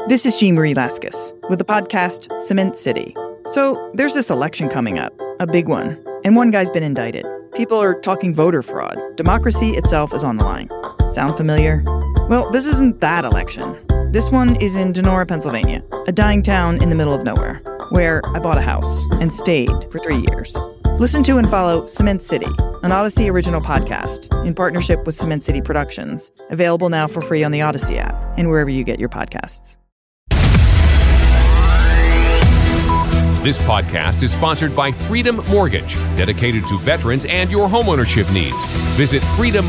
This is Jean Marie Laskus with the podcast Cement City. So there's this election coming up, a big one, and one guy's been indicted. People are talking voter fraud. Democracy itself is on the line. Sound familiar? Well, this isn't that election. This one is in Donora, Pennsylvania, a dying town in the middle of nowhere, where I bought a house and stayed for 3 years. Listen to and follow Cement City, an Odyssey original podcast in partnership with Cement City Productions, available now for free on the Odyssey app and wherever you get your podcasts. This podcast is sponsored by Freedom Mortgage, dedicated to veterans and your homeownership needs. Visit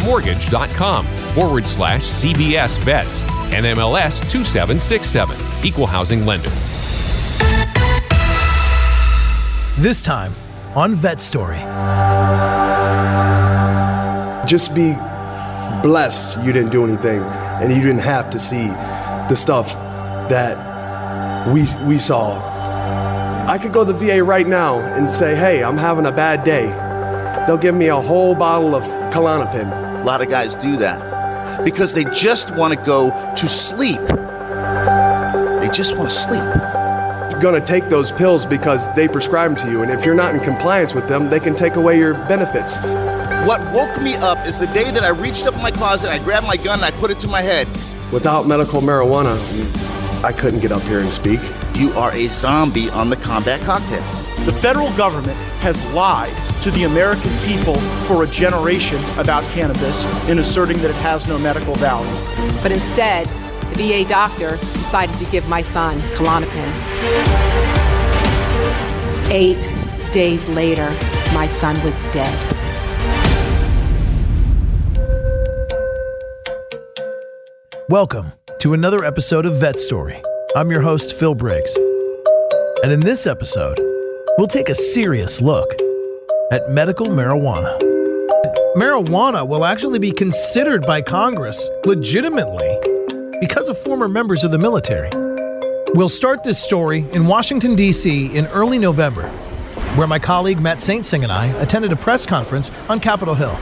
freedommortgage.com/CBS Vets, NMLS 2767, Equal Housing Lender. This time on Vet Story. Just be blessed you didn't do anything and you didn't have to see the stuff that we saw. I could go to the VA right now and say, hey, I'm having a bad day. They'll give me a whole bottle of Klonopin. A lot of guys do that because they just want to go to sleep. They just want to sleep. You're going to take those pills because they prescribe them to you, and if you're not in compliance with them, they can take away your benefits. What woke me up is the day that I reached up in my closet, I grabbed my gun, and I put it to my head. Without medical marijuana, I couldn't get up here and speak. You are a zombie on the combat cocktail. The federal government has lied to the American people for a generation about cannabis in asserting that it has no medical value. But instead, the VA doctor decided to give my son Klonopin. 8 days later, my son was dead. Welcome to another episode of Vet Story. I'm your host, Phil Briggs. And in this episode, we'll take a serious look at medical marijuana. Marijuana will actually be considered by Congress legitimately because of former members of the military. We'll start this story in Washington, D.C. in early November, where my colleague Matt Saintsing and I attended a press conference on Capitol Hill.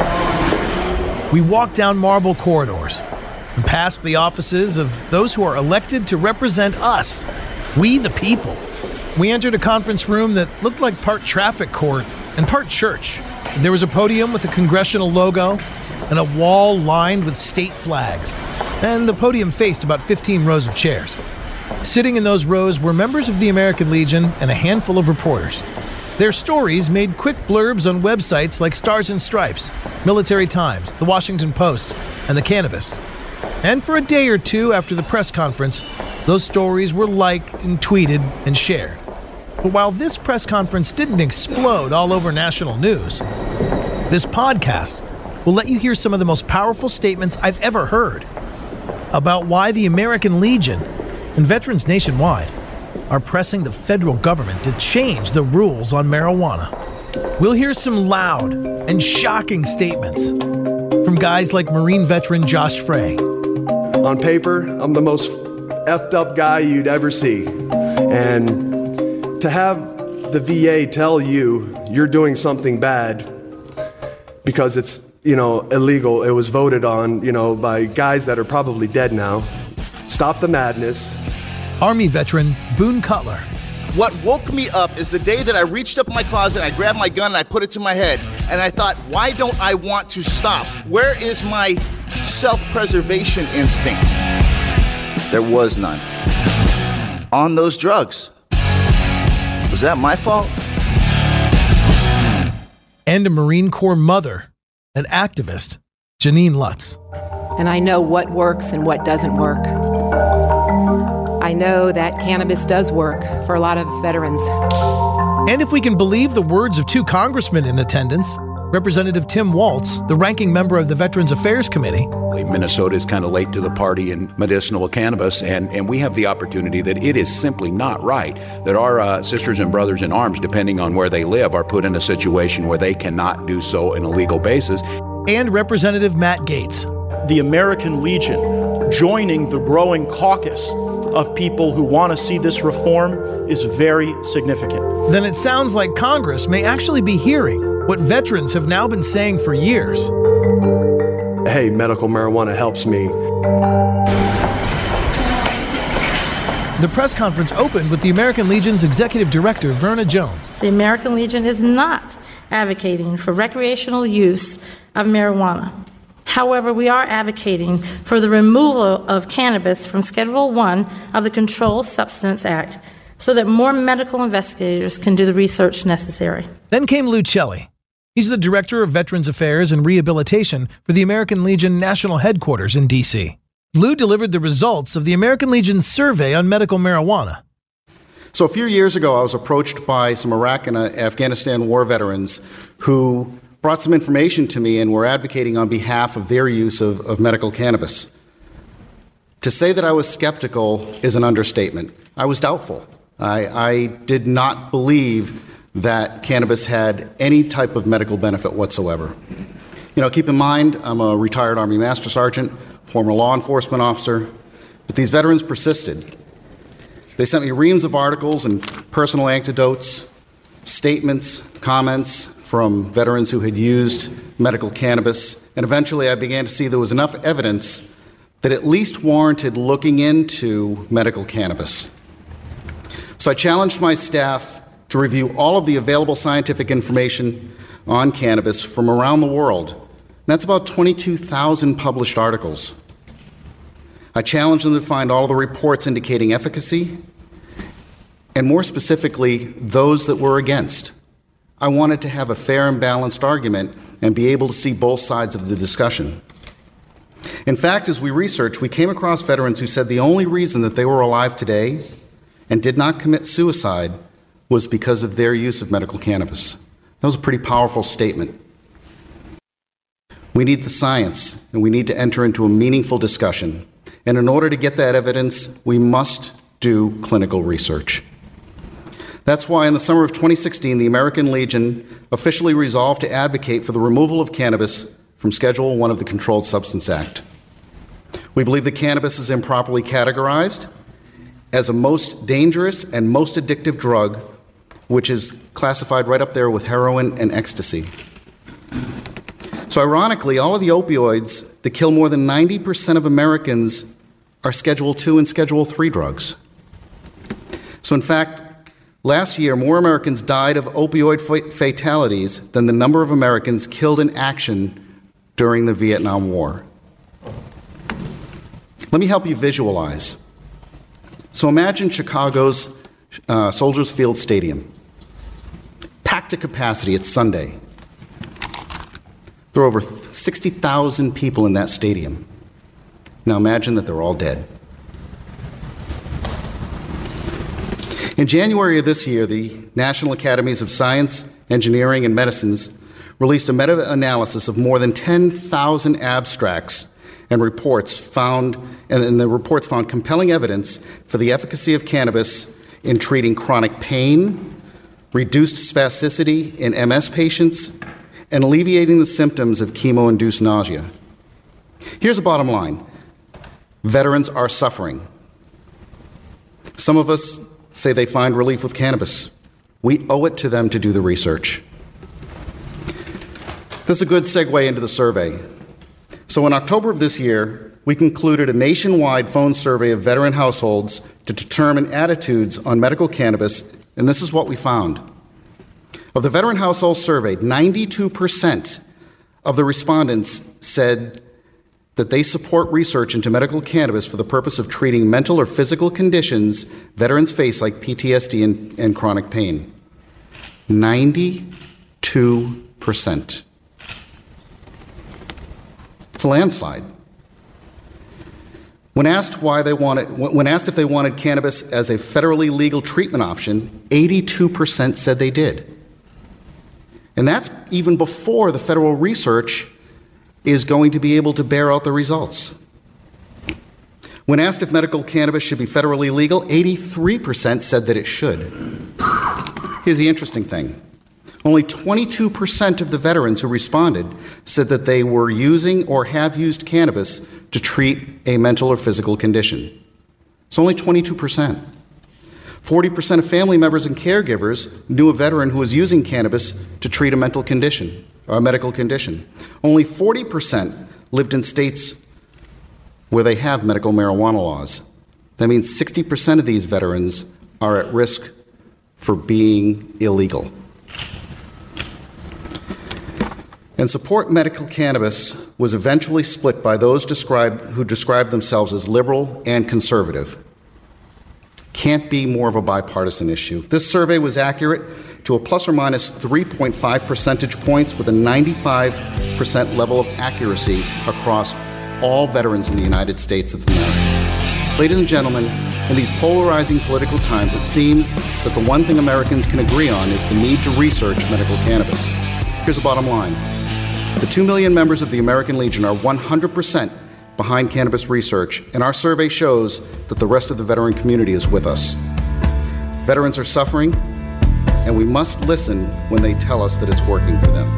We walked down marble corridors and past the offices of those who are elected to represent us, we the people. We entered a conference room that looked like part traffic court and part church. There was a podium with a congressional logo and a wall lined with state flags. And the podium faced about 15 rows of chairs. Sitting in those rows were members of the American Legion and a handful of reporters. Their stories made quick blurbs on websites like Stars and Stripes, Military Times, The Washington Post, and The Cannabist. And for a day or two after the press conference, those stories were liked and tweeted and shared. But while this press conference didn't explode all over national news, this podcast will let you hear some of the most powerful statements I've ever heard about why the American Legion and veterans nationwide are pressing the federal government to change the rules on marijuana. We'll hear some loud and shocking statements from guys like Marine veteran Josh Frey. On paper, I'm the most effed up guy you'd ever see. And to have the VA tell you you're doing something bad because it's, illegal, it was voted on, by guys that are probably dead now. Stop the madness. Army veteran Boone Cutler. What woke me up is the day that I reached up in my closet, I grabbed my gun, and I put it to my head. And I thought, why don't I want to stop? Where is my self-preservation instinct? There was none. On those drugs. Was that my fault? And a Marine Corps mother, an activist, Janine Lutz. And I know what works and what doesn't work. I know that cannabis does work for a lot of veterans. And if we can believe the words of two congressmen in attendance, Representative Tim Waltz, the ranking member of the Veterans Affairs Committee. Minnesota is kind of late to the party in medicinal cannabis, and we have the opportunity that it is simply not right that our sisters and brothers in arms, depending on where they live, are put in a situation where they cannot do so on a legal basis. And Representative Matt Gaetz. The American Legion joining the growing caucus of people who want to see this reform is very significant. Then it sounds like Congress may actually be hearing what veterans have now been saying for years. Hey, medical marijuana helps me. The press conference opened with the American Legion's executive director, Verna Jones. The American Legion is not advocating for recreational use of marijuana. However, we are advocating for the removal of cannabis from Schedule I of the Controlled Substance Act so that more medical investigators can do the research necessary. Then came Lou Celli. He's the Director of Veterans Affairs and Rehabilitation for the American Legion National Headquarters in D.C. Lou delivered the results of the American Legion's survey on medical marijuana. So a few years ago, I was approached by some Iraq and Afghanistan war veterans who brought some information to me and were advocating on behalf of their use of medical cannabis. To say that I was skeptical is an understatement. I was doubtful. I did not believe that cannabis had any type of medical benefit whatsoever. Keep in mind, I'm a retired Army Master Sergeant, former law enforcement officer, but these veterans persisted. They sent me reams of articles and personal anecdotes, statements, comments from veterans who had used medical cannabis, and eventually I began to see there was enough evidence that at least warranted looking into medical cannabis. So I challenged my staff to review all of the available scientific information on cannabis from around the world. That's about 22,000 published articles. I challenged them to find all of the reports indicating efficacy, and more specifically, those that were against. I wanted to have a fair and balanced argument and be able to see both sides of the discussion. In fact, as we researched, we came across veterans who said the only reason that they were alive today and did not commit suicide was because of their use of medical cannabis. That was a pretty powerful statement. We need the science, and we need to enter into a meaningful discussion. And in order to get that evidence, we must do clinical research. That's why in the summer of 2016, the American Legion officially resolved to advocate for the removal of cannabis from Schedule I of the Controlled Substance Act. We believe that cannabis is improperly categorized as a most dangerous and most addictive drug, which is classified right up there with heroin and ecstasy. So ironically, all of the opioids that kill more than 90% of Americans are Schedule II and Schedule III drugs. So in fact, last year, more Americans died of opioid fatalities than the number of Americans killed in action during the Vietnam War. Let me help you visualize. So imagine Chicago's Soldiers Field Stadium, packed to capacity. It's Sunday. There are over 60,000 people in that stadium. Now imagine that they're all dead. In January of this year, the National Academies of Science, Engineering, and Medicines released a meta-analysis of more than 10,000 abstracts and reports found, and the reports found compelling evidence for the efficacy of cannabis in treating chronic pain, reduced spasticity in MS patients, and alleviating the symptoms of chemo-induced nausea. Here's the bottom line. Veterans are suffering. Some of us say they find relief with cannabis. We owe it to them to do the research. This is a good segue into the survey. So in October of this year, we concluded a nationwide phone survey of veteran households to determine attitudes on medical cannabis, and this is what we found. Of the veteran households surveyed, 92% of the respondents said that they support research into medical cannabis for the purpose of treating mental or physical conditions veterans face, like PTSD and chronic pain. 92%. It's a landslide. When asked if they wanted cannabis as a federally legal treatment option, 82% said they did. And that's even before the federal research is going to be able to bear out the results. When asked if medical cannabis should be federally legal, 83% said that it should. Here's the interesting thing. Only 22% of the veterans who responded said that they were using or have used cannabis to treat a mental or physical condition. It's only 22%. 40% of family members and caregivers knew a veteran who was using cannabis to treat a mental condition or a medical condition. Only 40% lived in states where they have medical marijuana laws. That means 60% of these veterans are at risk for being illegal. And support medical cannabis was eventually split by those who describe themselves as liberal and conservative. Can't be more of a bipartisan issue. This survey was accurate to a plus or minus 3.5 percentage points with a 95% level of accuracy across all veterans in the United States of America. Ladies and gentlemen, in these polarizing political times, it seems that the one thing Americans can agree on is the need to research medical cannabis. Here's the bottom line. The 2 million members of the American Legion are 100% behind cannabis research, and our survey shows that the rest of the veteran community is with us. Veterans are suffering, and we must listen when they tell us that it's working for them.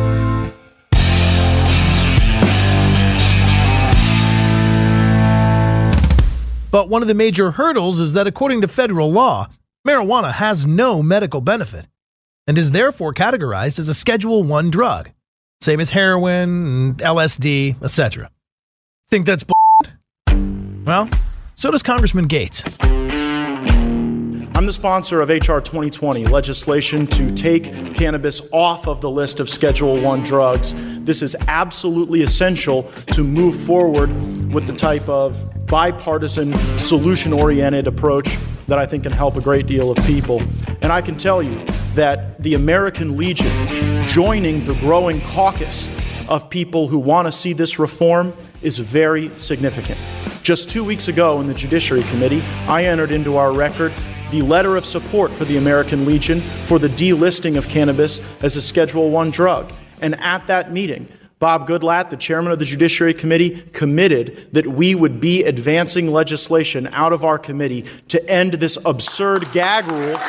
But one of the major hurdles is that according to federal law, marijuana has no medical benefit and is therefore categorized as a Schedule I drug, same as heroin, LSD, etc. Think that's bullshit? Well, so does Congressman Gates. I'm the sponsor of H.R. 2020, legislation to take cannabis off of the list of Schedule I drugs. This is absolutely essential to move forward with the type of bipartisan, solution-oriented approach that I think can help a great deal of people. And I can tell you that the American Legion joining the growing caucus of people who want to see this reform is very significant. Just 2 weeks ago in the Judiciary Committee, I entered into our record the letter of support for the American Legion for the delisting of cannabis as a Schedule I drug. And at that meeting, Bob Goodlatte, the chairman of the Judiciary Committee, committed that we would be advancing legislation out of our committee to end this absurd gag rule,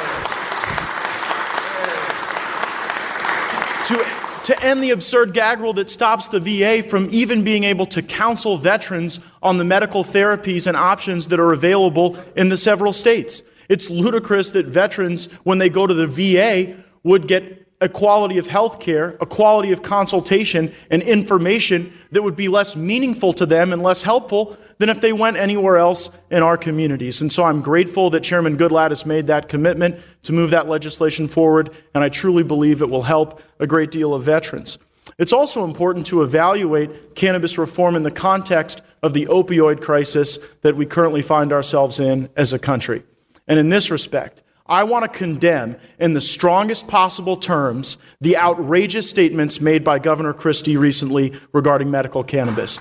to end the absurd gag rule that stops the VA from even being able to counsel veterans on the medical therapies and options that are available in the several states. It's ludicrous that veterans, when they go to the VA, would get a quality of health care, a quality of consultation, and information that would be less meaningful to them and less helpful than if they went anywhere else in our communities. And so I'm grateful that Chairman Goodlatte has made that commitment to move that legislation forward, and I truly believe it will help a great deal of veterans. It's also important to evaluate cannabis reform in the context of the opioid crisis that we currently find ourselves in as a country. And in this respect, I want to condemn in the strongest possible terms the outrageous statements made by Governor Christie recently regarding medical cannabis.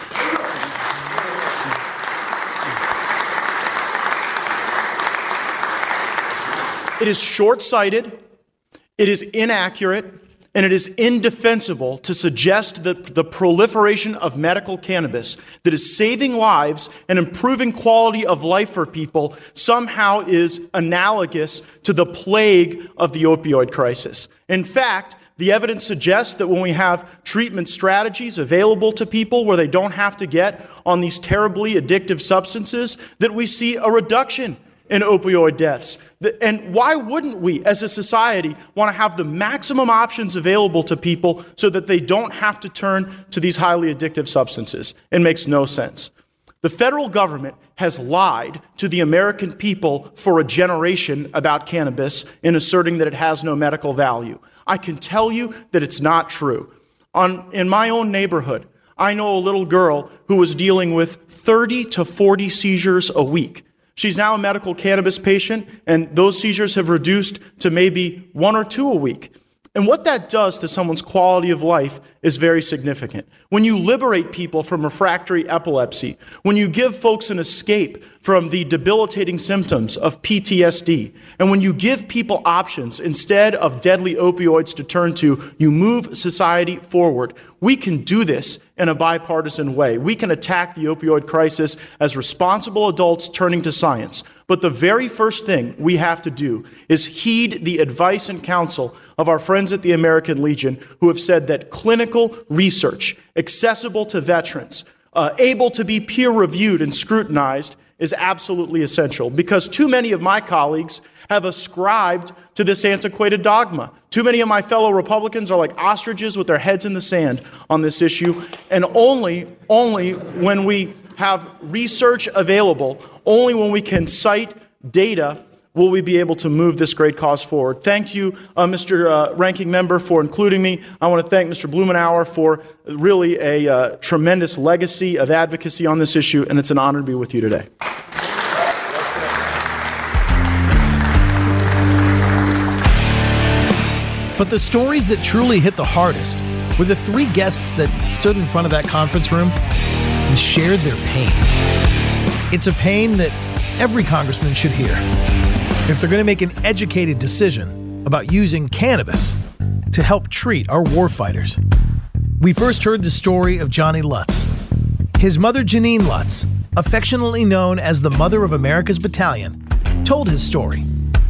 It is short-sighted, it is inaccurate, and it is indefensible to suggest that the proliferation of medical cannabis that is saving lives and improving quality of life for people somehow is analogous to the plague of the opioid crisis. In fact, the evidence suggests that when we have treatment strategies available to people where they don't have to get on these terribly addictive substances, that we see a reduction in opioid deaths. And why wouldn't we, as a society, want to have the maximum options available to people so that they don't have to turn to these highly addictive substances? It makes no sense. The federal government has lied to the American people for a generation about cannabis in asserting that it has no medical value. I can tell you that it's not true. In my own neighborhood, I know a little girl who was dealing with 30 to 40 seizures a week. She's now a medical cannabis patient, and those seizures have reduced to maybe 1 or 2 a week. And what that does to someone's quality of life is very significant. When you liberate people from refractory epilepsy, when you give folks an escape from the debilitating symptoms of PTSD, and when you give people options instead of deadly opioids to turn to, you move society forward. We can do this in a bipartisan way. We can attack the opioid crisis as responsible adults turning to science. But the very first thing we have to do is heed the advice and counsel of our friends at the American Legion who have said that clinical research, accessible to veterans, able to be peer-reviewed and scrutinized, is absolutely essential, because too many of my colleagues have ascribed to this antiquated dogma. Too many of my fellow Republicans are like ostriches with their heads in the sand on this issue, and only when we have research available. Only when we can cite data will we be able to move this great cause forward. Thank you, Mr. Ranking Member, for including me. I want to thank Mr. Blumenauer for really a tremendous legacy of advocacy on this issue, and it's an honor to be with you today. But the stories that truly hit the hardest were the three guests that stood in front of that conference room and shared their pain. It's a pain that every congressman should hear if they're going to make an educated decision about using cannabis to help treat our warfighters. We first heard the story of Johnny Lutz. His mother, Janine Lutz, affectionately known as the Mother of America's Battalion, told his story.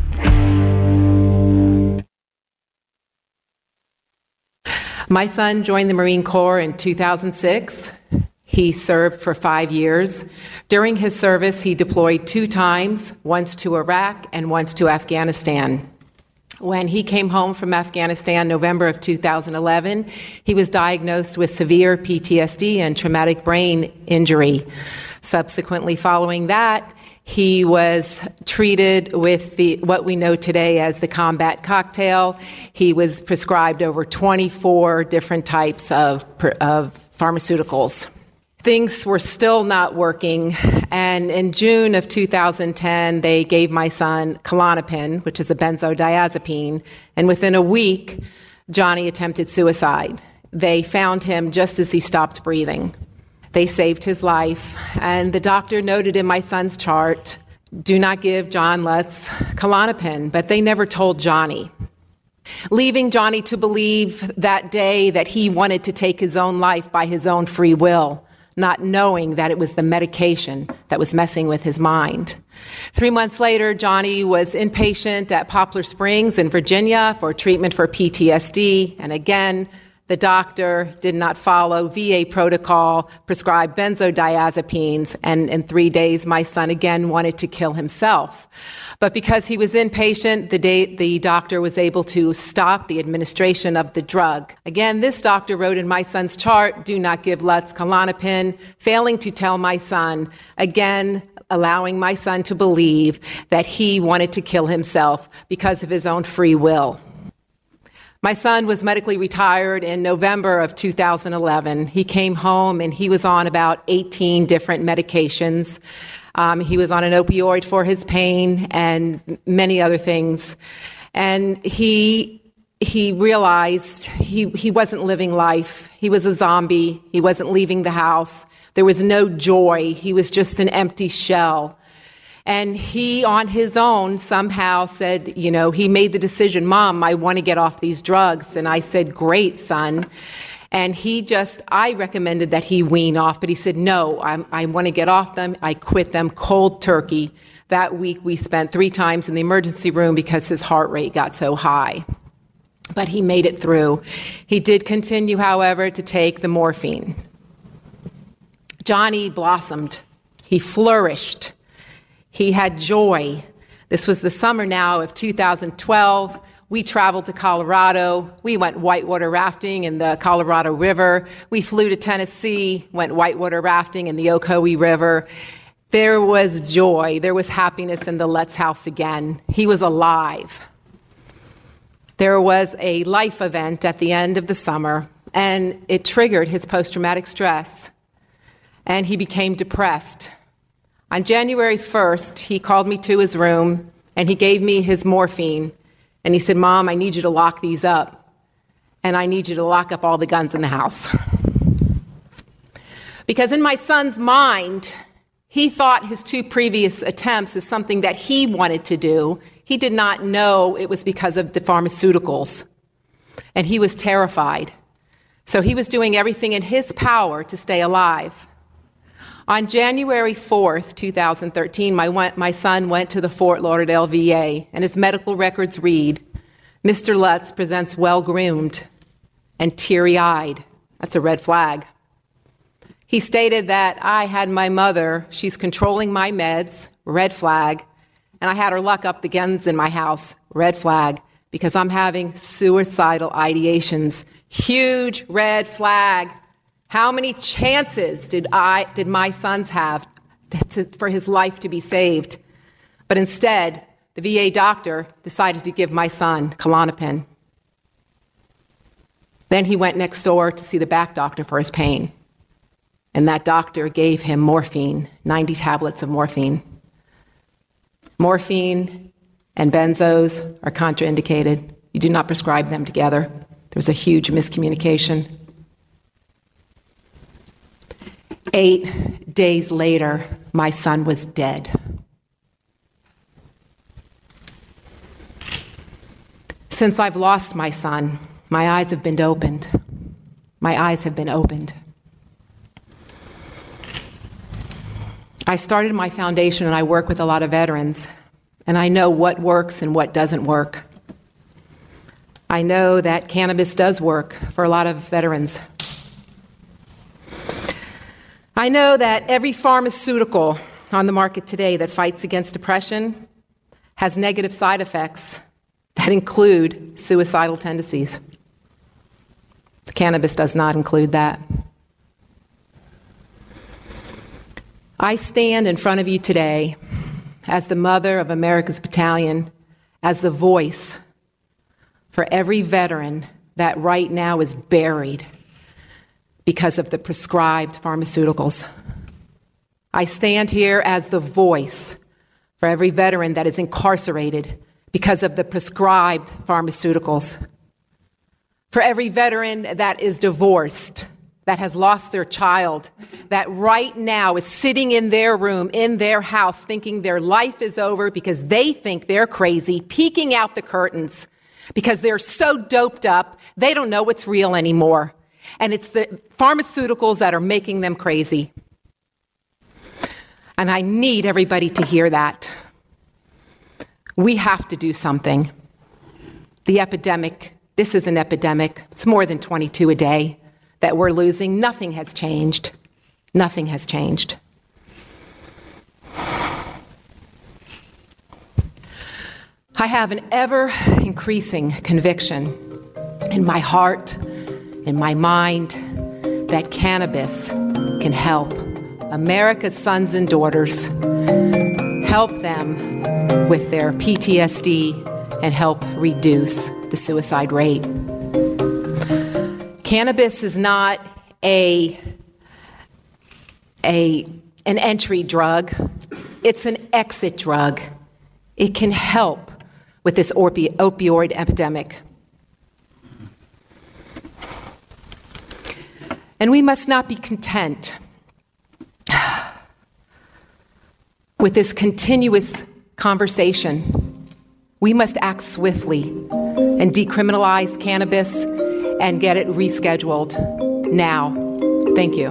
My son joined the Marine Corps in 2006. He served for 5 years. During his service, he deployed 2 times, once to Iraq and once to Afghanistan. When he came home from Afghanistan, November of 2011, he was diagnosed with severe PTSD and traumatic brain injury. Subsequently following that, he was treated with what we know today as the combat cocktail. He was prescribed over 24 different types of pharmaceuticals. Things were still not working, and in June of 2010, they gave my son Klonopin, which is a benzodiazepine, and within a week, Johnny attempted suicide. They found him just as he stopped breathing. They saved his life, and the doctor noted in my son's chart, do not give John Lutz Klonopin, but they never told Johnny. Leaving Johnny to believe that day that he wanted to take his own life by his own free will, not knowing that it was the medication that was messing with his mind. 3 months later, Johnny was inpatient at Poplar Springs in Virginia for treatment for PTSD, and again, the doctor did not follow VA protocol, prescribed benzodiazepines, and in 3 days, my son again wanted to kill himself. But because he was inpatient, the doctor was able to stop the administration of the drug. Again, this doctor wrote in my son's chart, do not give Lutz Klonopin, failing to tell my son, again, allowing my son to believe that he wanted to kill himself because of his own free will. My son was medically retired in November of 2011. He came home and he was on about 18 different medications. He was on an opioid for his pain and many other things. And he realized he wasn't living life. He was a zombie. He wasn't leaving the house. There was no joy. He was just an empty shell. And he, on his own, somehow said, he made the decision, Mom, I want to get off these drugs. And I said, great, son. And I recommended that he wean off, but he said, no, I want to get off them. I quit them cold turkey. That week, we spent 3 times in the emergency room because his heart rate got so high. But he made it through. He did continue, however, to take the morphine. Johnny blossomed. He flourished. He had joy. This was the summer now of 2012. We traveled to Colorado. We went whitewater rafting in the Colorado River. We flew to Tennessee, went whitewater rafting in the Ocoee River. There was joy. There was happiness in the Lutz house again. He was alive. There was a life event at the end of the summer, and it triggered his post-traumatic stress, and he became depressed. On January 1st, he called me to his room, and he gave me his morphine, and he said, Mom, I need you to lock these up, and I need you to lock up all the guns in the house. Because in my son's mind, he thought his 2 previous attempts is something that he wanted to do. He did not know it was because of the pharmaceuticals, and he was terrified. So he was doing everything in his power to stay alive. On January 4th, 2013, my son went to the Fort Lauderdale VA, and his medical records read, Mr. Lutz presents well-groomed and teary-eyed. That's a red flag. He stated that I had my mother, she's controlling my meds, red flag, and I had her lock up the guns in my house, red flag, because I'm having suicidal ideations, huge red flag. How many chances did my sons have for his life to be saved? But instead, the VA doctor decided to give my son Klonopin. Then he went next door to see the back doctor for his pain. And that doctor gave him morphine, 90 tablets of morphine. Morphine and benzos are contraindicated. You do not prescribe them together. There was a huge miscommunication. 8 days later, my son was dead. Since I've lost my son, my eyes have been opened. My eyes have been opened. I started my foundation and I work with a lot of veterans, and I know what works and what doesn't work. I know that cannabis does work for a lot of veterans. I know that every pharmaceutical on the market today that fights against depression has negative side effects that include suicidal tendencies. Cannabis does not include that. I stand in front of you today as the mother of America's Battalion, as the voice for every veteran that right now is buried because of the prescribed pharmaceuticals. I stand here as the voice for every veteran that is incarcerated because of the prescribed pharmaceuticals. For every veteran that is divorced, that has lost their child, that right now is sitting in their room, in their house, thinking their life is over because they think they're crazy, peeking out the curtains because they're so doped up, they don't know what's real anymore. And it's the pharmaceuticals that are making them crazy. And I need everybody to hear that. We have to do something. The epidemic, this is an epidemic. It's more than 22 a day that we're losing. Nothing has changed. Nothing has changed. I have an ever-increasing conviction in my heart, in my mind, that cannabis can help America's sons and daughters, help them with their PTSD, and help reduce the suicide rate. Cannabis is not an entry drug. It's an exit drug. It can help with this opioid epidemic. And we must not be content with this continuous conversation. We must act swiftly and decriminalize cannabis and get it rescheduled now. Thank you.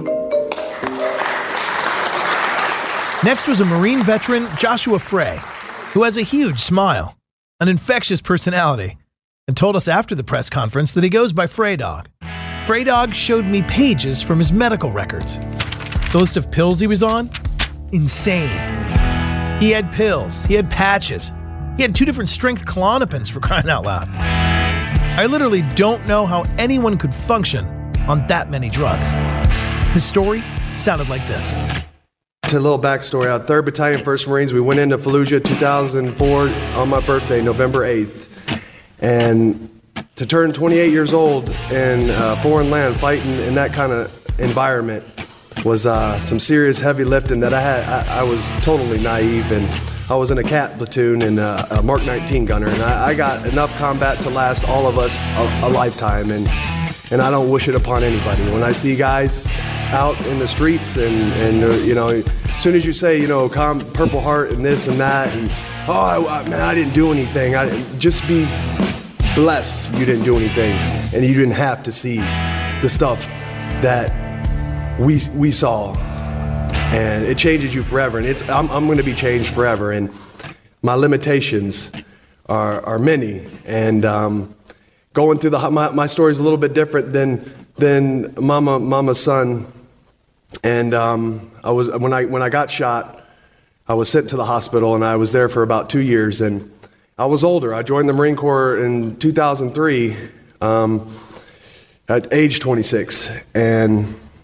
Next was a Marine veteran, Joshua Frey, who has a huge smile, an infectious personality, and told us after the press conference that he goes by Frey Dog. Frey Dog showed me pages from his medical records. The list of pills he was on? Insane. He had pills, he had patches, he had 2 different strength Klonopins, for crying out loud. I literally don't know how anyone could function on that many drugs. His story sounded like this. To a little backstory, 3rd Battalion, 1st Marines, we went into Fallujah 2004 on my birthday, November 8th. And to turn 28 years old in foreign land, fighting in that kind of environment was some serious heavy lifting that I was totally naive, and I was in a CAT platoon and a Mark 19 gunner, and I got enough combat to last all of us a lifetime, and I don't wish it upon anybody. When I see guys out in the streets and you know, as soon as you say, you know, Purple Heart and this and that, and man, I didn't do anything. Just be blessed you didn't do anything, and you didn't have to see the stuff that we saw, and it changes you forever. And I'm going to be changed forever, and my limitations are many. And going through my story is a little bit different than Mama's son. And when I got shot, I was sent to the hospital, and I was there for about 2 years. And I was older. I joined the Marine Corps in 2003 at age 26, and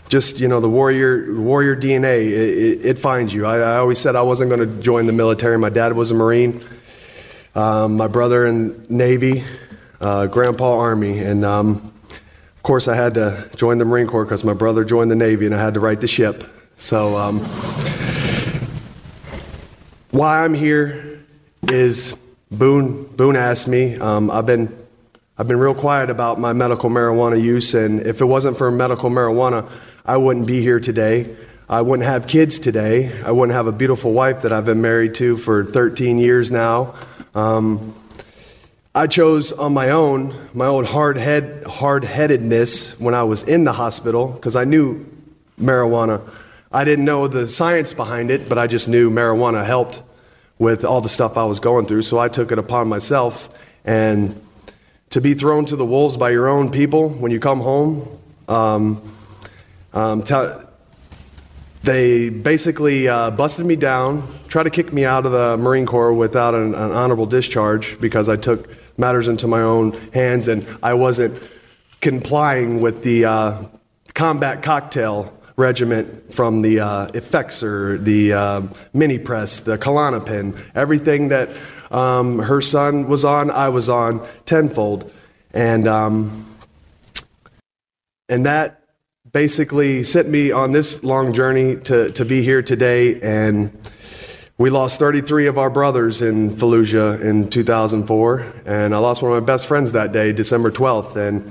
just, the warrior DNA, it finds you. I always said I wasn't going to join the military. My dad was a Marine, my brother in Navy, Grandpa Army, and of course I had to join the Marine Corps because my brother joined the Navy and I had to right the ship. So why I'm here is Boone asked me. I've been real quiet about my medical marijuana use, and if it wasn't for medical marijuana, I wouldn't be here today. I wouldn't have kids today. I wouldn't have a beautiful wife that I've been married to for 13 years now. I chose on my own hard-headedness when I was in the hospital because I knew marijuana. I didn't know the science behind it, but I just knew marijuana helped with all the stuff I was going through, so I took it upon myself. And to be thrown to the wolves by your own people when you come home, they basically busted me down, tried to kick me out of the Marine Corps without an honorable discharge because I took matters into my own hands and I wasn't complying with the combat cocktail regiment from the Effexor, the Mini Press, the Klonopin, everything that her son was on, I was on tenfold. And that basically sent me on this long journey to be here today. And we lost 33 of our brothers in Fallujah in 2004. And I lost one of my best friends that day, December 12th. And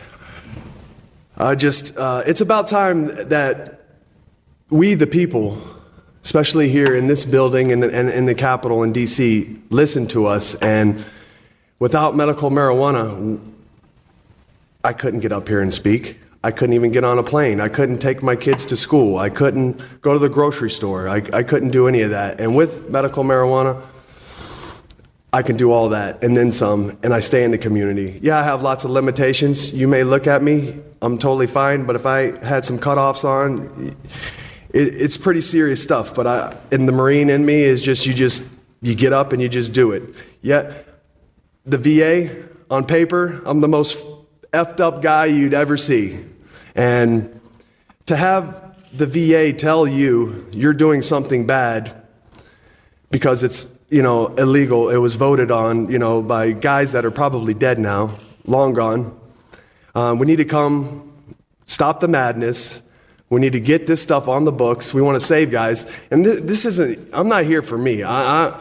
it's about time that we, the people, especially here in this building and in the Capitol in D.C., listen to us. And without medical marijuana, I couldn't get up here and speak. I couldn't even get on a plane. I couldn't take my kids to school. I couldn't go to the grocery store. I couldn't do any of that. And with medical marijuana, I can do all that and then some, and I stay in the community. Yeah, I have lots of limitations. You may look at me, I'm totally fine, but if I had some cutoffs on, it's pretty serious stuff. But in the Marine in me is you get up and you just do it. Yet, the VA, on paper, I'm the most effed up guy you'd ever see. And to have the VA tell you you're doing something bad because it's, illegal, it was voted on, by guys that are probably dead now, long gone. We need to come stop the madness. We need to get this stuff on the books. We want to save guys. And this isn't, I'm not here for me. I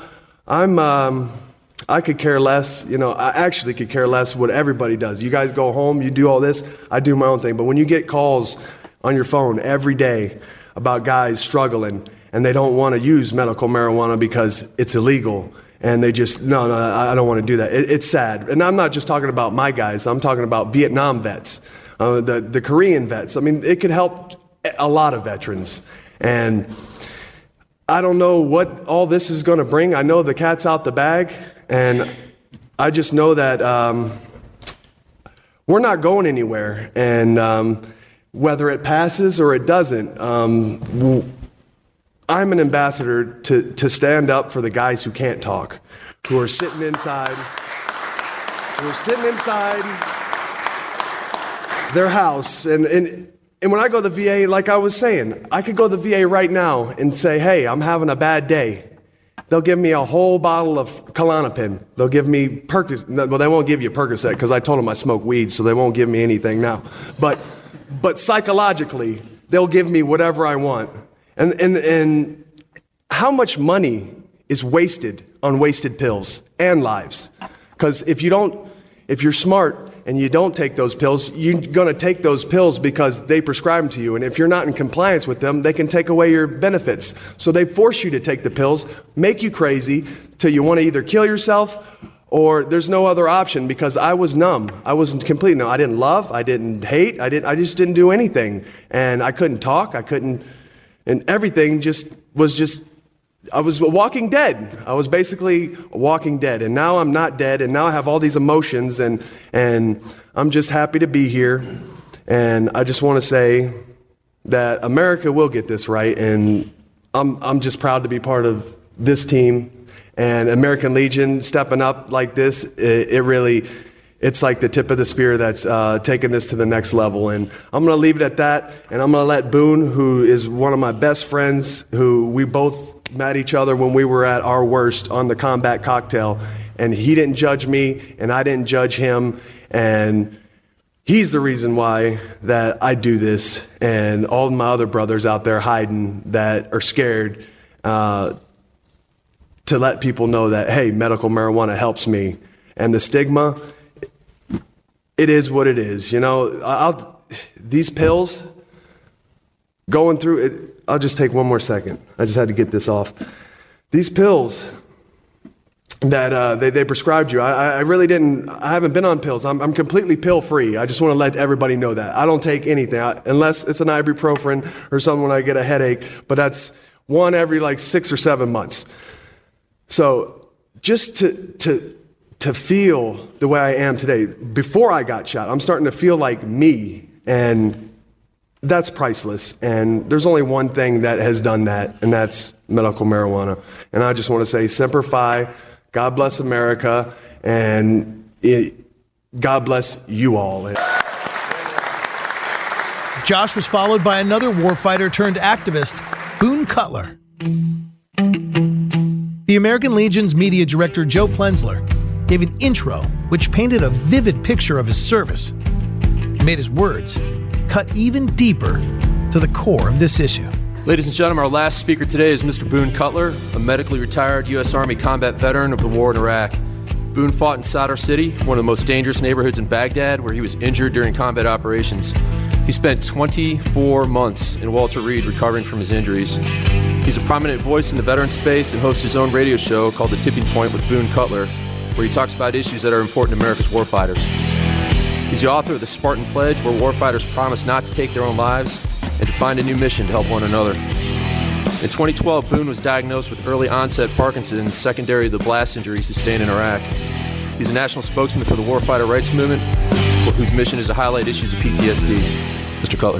could care less, I actually could care less what everybody does. You guys go home, you do all this, I do my own thing. But when you get calls on your phone every day about guys struggling and they don't want to use medical marijuana because it's illegal, and they just, no, I don't want to do that. It's sad. And I'm not just talking about my guys, I'm talking about Vietnam vets, the Korean vets. I mean, it could help a lot of veterans. And I don't know what all this is going to bring. I know the cat's out the bag. And I just know that we're not going anywhere. And whether it passes or it doesn't, I'm an ambassador to stand up for the guys who can't talk, who are sitting inside their house. And when I go to the VA, like I was saying, I could go to the VA right now and say, hey, I'm having a bad day. They'll give me a whole bottle of Klonopin. They'll give me Percocet. Well, they won't give you Percocet because I told them I smoke weed, so they won't give me anything now. But psychologically, they'll give me whatever I want. And how much money is wasted on wasted pills and lives? Because if you're smart and you don't take those pills, you're going to take those pills because they prescribe them to you. And if you're not in compliance with them, they can take away your benefits. So they force you to take the pills, make you crazy till you want to either kill yourself or there's no other option, because I was numb. I wasn't completely numb. I didn't love, I didn't hate, I just didn't do anything. And I couldn't talk, and everything I was walking dead. I was basically walking dead. And now I'm not dead. And now I have all these emotions. And I'm just happy to be here. And I just want to say that America will get this right. And I'm just proud to be part of this team. And American Legion stepping up like this, it really it's like the tip of the spear that's taken this to the next level. And I'm going to leave it at that. And I'm going to let Boone, who is one of my best friends, who we both met each other when we were at our worst on the Combat Cocktail. And he didn't judge me, and I didn't judge him. And he's the reason why that I do this. And all of my other brothers out there hiding that are scared to let people know that, hey, medical marijuana helps me. And the stigma, it is what it is. You know, these pills, going through it, I'll just take one more second. I just had to get this off. These pills that they prescribed you, I really didn't, I haven't been on pills. I'm completely pill-free. I just want to let everybody know that. I don't take anything, unless it's an ibuprofen or something when I get a headache, but that's one every like 6 or 7 months. So just to feel the way I am today, before I got shot, I'm starting to feel like me, and that's priceless. And there's only one thing that has done that, and that's medical marijuana. And I just want to say, Semper Fi, God bless America, and God bless you all. Josh was followed by another warfighter turned activist, Boone Cutler. The American Legion's media director, Joe Plensler, gave an intro which painted a vivid picture of his service and made his words cut even deeper to the core of this issue. Ladies and gentlemen, our last speaker today is Mr. Boone Cutler, a medically retired U.S. Army combat veteran of the war in Iraq. Boone fought in Sadr City, one of the most dangerous neighborhoods in Baghdad, where he was injured during combat operations. He spent 24 months in Walter Reed recovering from his injuries. He's a prominent voice in the veteran space and hosts his own radio show called The Tipping Point with Boone Cutler, where he talks about issues that are important to America's warfighters. He's the author of The Spartan Pledge, where warfighters promise not to take their own lives and to find a new mission to help one another. In 2012, Boone was diagnosed with early onset Parkinson's, secondary to the blast injury he sustained in Iraq. He's a national spokesman for the Warfighter Rights Movement, whose mission is to highlight issues of PTSD. Mr. Cutler.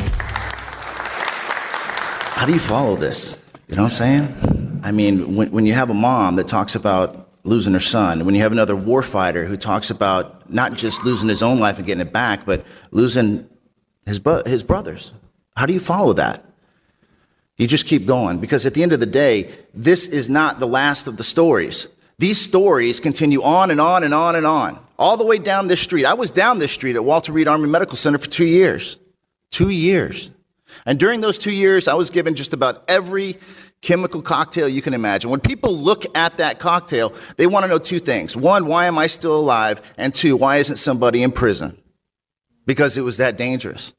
How do you follow this? You know what I'm saying? I mean, when you have a mom that talks about losing her son, when you have another warfighter who talks about not just losing his own life and getting it back, but losing his brothers. How do you follow that? You just keep going, because at the end of the day, this is not the last of the stories. These stories continue on and on and on and on, all the way down this street. I was down this street at Walter Reed Army Medical Center for 2 years. 2 years. And during those 2 years, I was given just about every chemical cocktail you can imagine. When people look at that cocktail, they want to know two things. One, why am I still alive? And two, why isn't somebody in prison? Because it was that dangerous.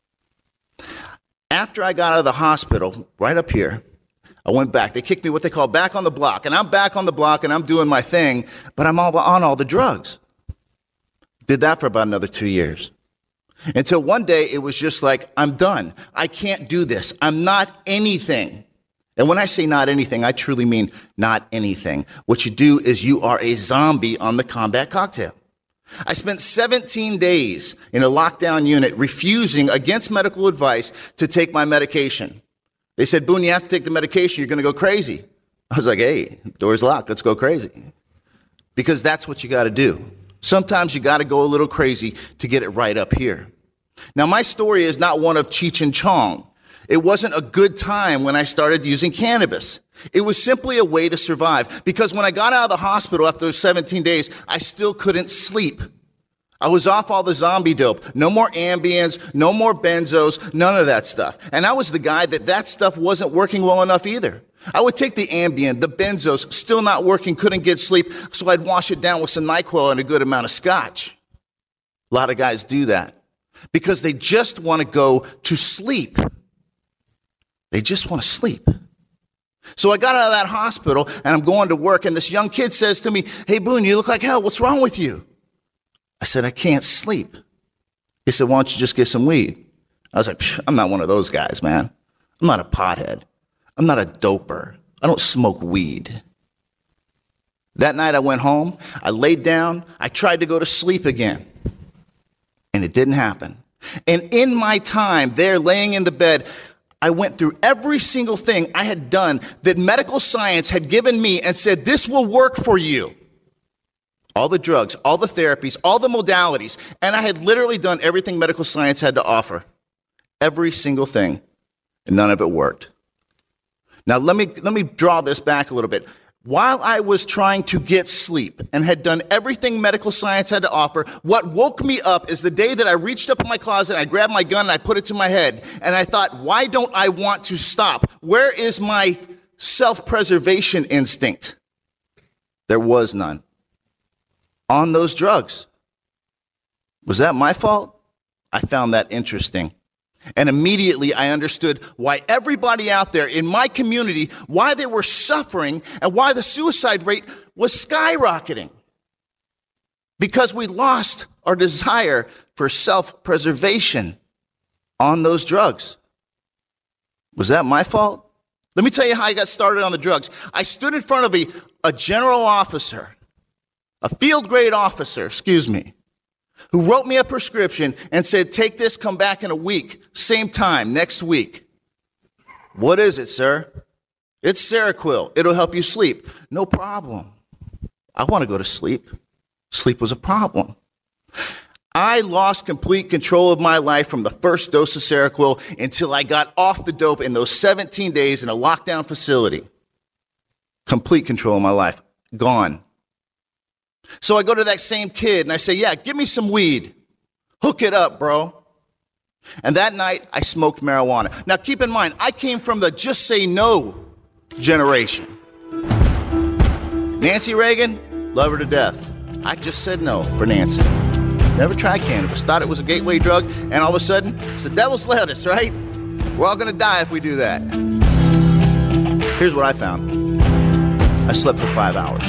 After I got out of the hospital, right up here, I went back. They kicked me what they call back on the block. And I'm back on the block and I'm doing my thing, but I'm on all the drugs. Did that for about another 2 years. Until one day it was just like, I'm done. I can't do this. I'm not anything. And when I say not anything, I truly mean not anything. What you do is you are a zombie on the Combat Cocktail. I spent 17 days in a lockdown unit refusing, against medical advice, to take my medication. They said, Boone, you have to take the medication. You're going to go crazy. I was like, hey, door's locked. Let's go crazy. Because that's what you got to do. Sometimes you got to go a little crazy to get it right up here. Now, my story is not one of Cheech and Chong. It wasn't a good time when I started using cannabis. It was simply a way to survive, because when I got out of the hospital after those 17 days, I still couldn't sleep. I was off all the zombie dope. No more Ambiens, no more benzos, none of that stuff. And I was the guy that stuff wasn't working well enough either. I would take the Ambien, the benzos, still not working, couldn't get sleep, so I'd wash it down with some NyQuil and a good amount of scotch. A lot of guys do that because they just want to go to sleep. They just want to sleep. So I got out of that hospital and I'm going to work, and this young kid says to me, hey, Boone, you look like hell. What's wrong with you? I said, I can't sleep. He said, why don't you just get some weed? I was like, I'm not one of those guys, man. I'm not a pothead. I'm not a doper. I don't smoke weed. That night I went home, I laid down, I tried to go to sleep again, and it didn't happen. And in my time there laying in the bed, I went through every single thing I had done that medical science had given me and said, this will work for you. all the drugs, all the therapies, all the modalities, and I had literally done everything medical science had to offer. Every single thing, and none of it worked. Now, let me draw this back a little bit. While I was trying to get sleep and had done everything medical science had to offer, what woke me up is the day that I reached up in my closet and I grabbed my gun and I put it to my head. And I thought, why don't I want to stop? Where is my self-preservation instinct? There was none. On those drugs. Was that my fault? I found that interesting. And immediately I understood why everybody out there in my community, why they were suffering and why the suicide rate was skyrocketing. Because we lost our desire for self-preservation on those drugs. Was that my fault? Let me tell you how I got started on the drugs. I stood in front of a general officer, a field grade officer, who wrote me a prescription and said, take this, come back in a week, same time, next week. What is it, sir? It's Seroquel. It'll help you sleep. No problem. I want to go to sleep. Sleep was a problem. I lost complete control of my life from the first dose of Seroquel until I got off the dope in those 17 days in a lockdown facility. Complete control of my life. Gone. So I go to that same kid and I say, yeah, give me some weed. Hook it up, bro. And that night, I smoked marijuana. Now, keep in mind, I came from the just say no generation. Nancy Reagan, love her to death. I just said no for Nancy. Never tried cannabis, thought it was a gateway drug, and all of a sudden, it's the devil's lettuce, right? We're all going to die if we do that. Here's what I found. I slept for 5 hours.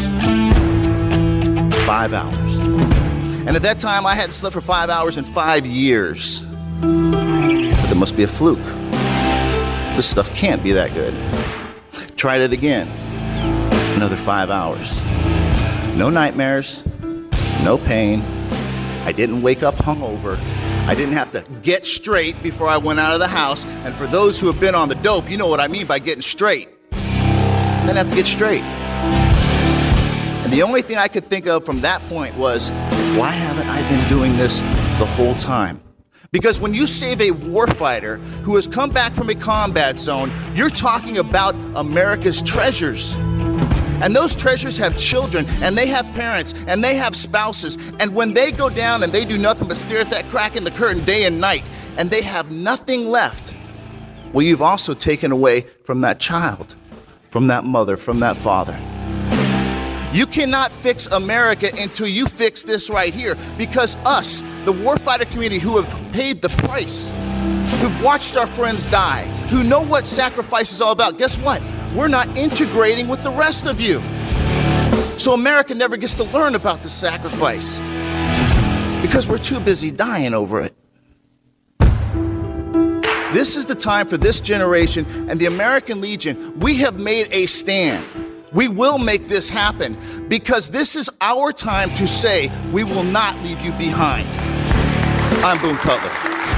5 hours. And at that time, I hadn't slept for 5 hours in 5 years. But there must be a fluke. This stuff can't be that good. Tried it again. Another 5 hours. No nightmares. No pain. I didn't wake up hungover. I didn't have to get straight before I went out of the house. And for those who have been on the dope, you know what I mean by getting straight. I didn't have to get straight. And the only thing I could think of from that point was, why haven't I been doing this the whole time? Because when you save a warfighter who has come back from a combat zone, you're talking about America's treasures. And those treasures have children, and they have parents, and they have spouses. And when they go down and they do nothing but stare at that crack in the curtain day and night, and they have nothing left, well, you've also taken away from that child, from that mother, from that father. You cannot fix America until you fix this right here, because us, the warfighter community who have paid the price, who've watched our friends die, who know what sacrifice is all about, guess what? We're not integrating with the rest of you. So America never gets to learn about the sacrifice because we're too busy dying over it. This is the time for this generation and the American Legion. We have made a stand. We will make this happen because this is our time to say we will not leave you behind. I'm Boone Cutler.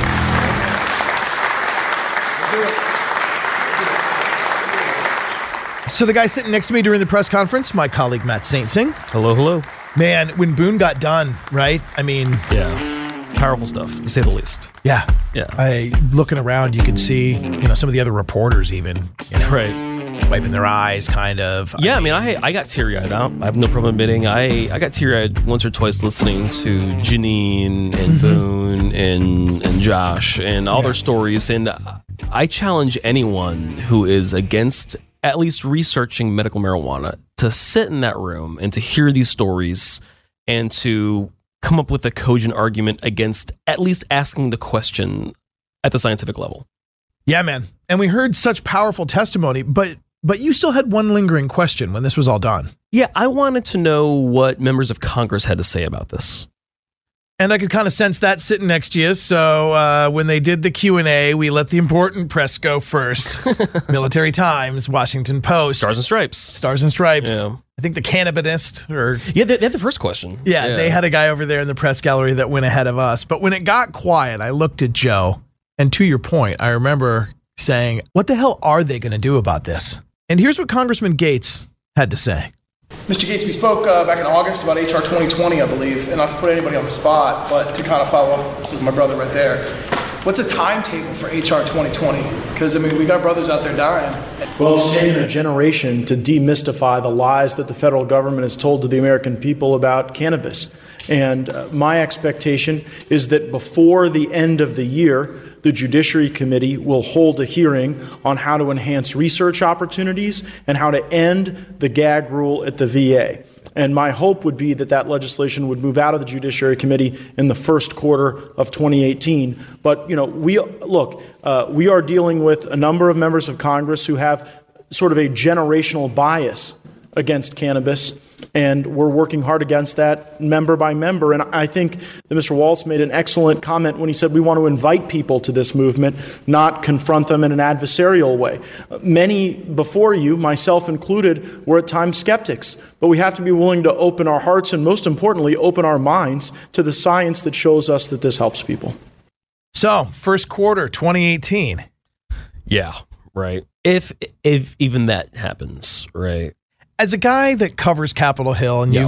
So the guy sitting next to me during the press conference, my colleague Matt Saint Sing. Hello, hello. Man, when Boone got done, right? I mean... Yeah, powerful stuff, to say the least. Yeah. Looking around, you could see, some of the other reporters even. Right. Wiping their eyes, kind of. Yeah, I got teary-eyed out. I have no problem admitting. I got teary-eyed once or twice listening to Janine and Boone and Josh and all their stories. And I challenge anyone who is against at least researching medical marijuana to sit in that room and to hear these stories and to come up with a cogent argument against at least asking the question at the scientific level. Yeah, man. And we heard such powerful testimony, but you still had one lingering question when this was all done. Yeah, I wanted to know what members of Congress had to say about this. And I could kind of sense that sitting next to you. So when they did the Q&A, we let the important press go first. Military Times, Washington Post. Stars and Stripes. Yeah. I think the Cannabinist. Yeah, they had the first question. Yeah, they had a guy over there in the press gallery that went ahead of us. But when it got quiet, I looked at Joe. And to your point, I remember saying, what the hell are they going to do about this? And here's what Congressman Gates had to say. Mr. Gates, we spoke back in August about HR 2020, I believe, and not to put anybody on the spot, but to kind of follow up with my brother right there. What's a timetable for HR 2020? Because, I mean, we got brothers out there dying. Well, it's taken a generation to demystify the lies that the federal government has told to the American people about cannabis. And my expectation is that before the end of the year, the Judiciary Committee will hold a hearing on how to enhance research opportunities and how to end the gag rule at the VA. And my hope would be that that legislation would move out of the Judiciary Committee in the first quarter of 2018. But, we are dealing with a number of members of Congress who have sort of a generational bias against cannabis, and we're working hard against that member by member. And I think that Mr. Waltz made an excellent comment when he said we want to invite people to this movement, not confront them in an adversarial way. Many before you, myself included, were at times skeptics, but we have to be willing to open our hearts and, most importantly, open our minds to the science that shows us that this helps people. So, first quarter 2018. Yeah, right. If even that happens, right? As a guy that covers Capitol Hill, and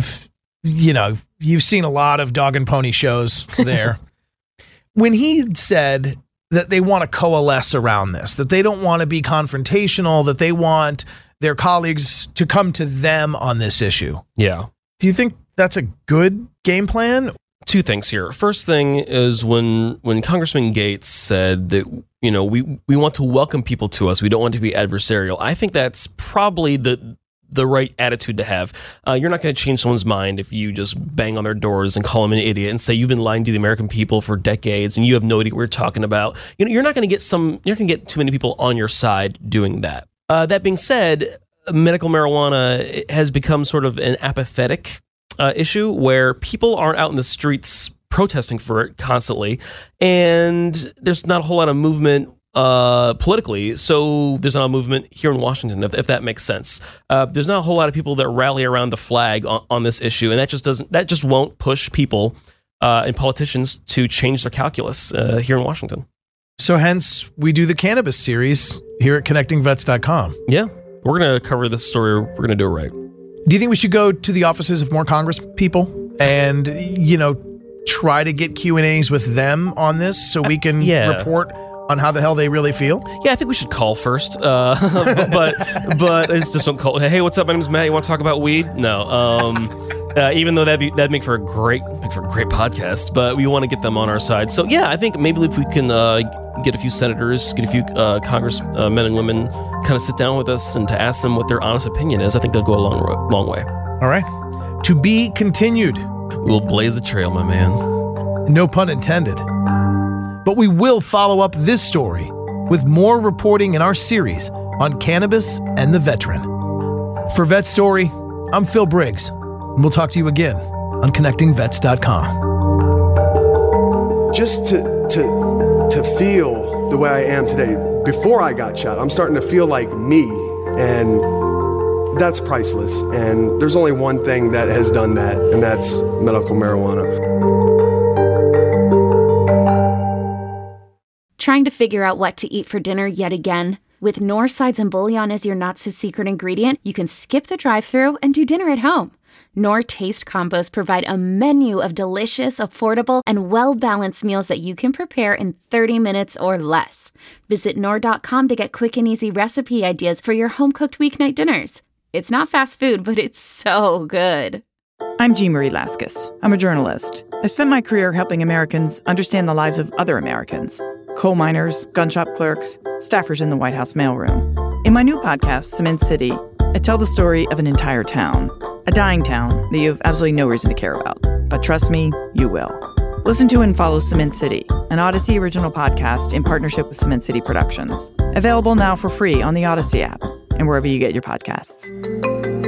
you've seen a lot of dog and pony shows there, when he said that they want to coalesce around this, that they don't want to be confrontational, that they want their colleagues to come to them on this issue. Yeah. Do you think that's a good game plan? Two things here. First thing is when Congressman Gates said that, we want to welcome people to us. We don't want to be adversarial. I think that's probably the right attitude to have. You're not going to change someone's mind if you just bang on their doors and call them an idiot and say you've been lying to the American people for decades and you have no idea what you're talking about. You're not going to get too many people on your side doing that. That being said, medical marijuana has become sort of an apathetic issue where people aren't out in the streets protesting for it constantly, and there's not a whole lot of movement politically, so there's not a movement here in Washington, if that makes sense. There's not a whole lot of people that rally around the flag on this issue, and that just won't push people and politicians to change their calculus here in Washington. So hence, we do the cannabis series here at ConnectingVets.com. Yeah, we're going to cover this story. We're going to do it right. Do you think we should go to the offices of more Congress people and, try to get Q&As with them on this so we can report on how the hell they really feel? Yeah, I think we should call first. But I just don't call. Hey, what's up? My name's Matt. You want to talk about weed? No. Even though that'd make for a great podcast, but we want to get them on our side. So yeah, I think maybe if we can get a few senators, get a few Congress men and women, kind of sit down with us and to ask them what their honest opinion is, I think they'll go a long way. All right. To be continued. We'll blaze a trail, my man. No pun intended. But we will follow up this story with more reporting in our series on cannabis and the veteran. For Vet Story, I'm Phil Briggs, and we'll talk to you again on ConnectingVets.com. Just to feel the way I am today, before I got shot, I'm starting to feel like me, and that's priceless. And there's only one thing that has done that, and that's medical marijuana. Trying to figure out what to eat for dinner yet again? With Knorr sides and bouillon as your not-so-secret ingredient, you can skip the drive-thru and do dinner at home. Knorr Taste Combos provide a menu of delicious, affordable, and well-balanced meals that you can prepare in 30 minutes or less. Visit Knorr.com to get quick and easy recipe ideas for your home-cooked weeknight dinners. It's not fast food, but it's so good. I'm Jean Marie Laskus. I'm a journalist. I spent my career helping Americans understand the lives of other Americans. Coal miners, gun shop clerks, staffers in the White House mailroom. In my new podcast, Cement City, I tell the story of an entire town. A dying town that you have absolutely no reason to care about. But trust me, you will. Listen to and follow Cement City, an Odyssey original podcast in partnership with Cement City Productions. Available now for free on the Odyssey app and wherever you get your podcasts.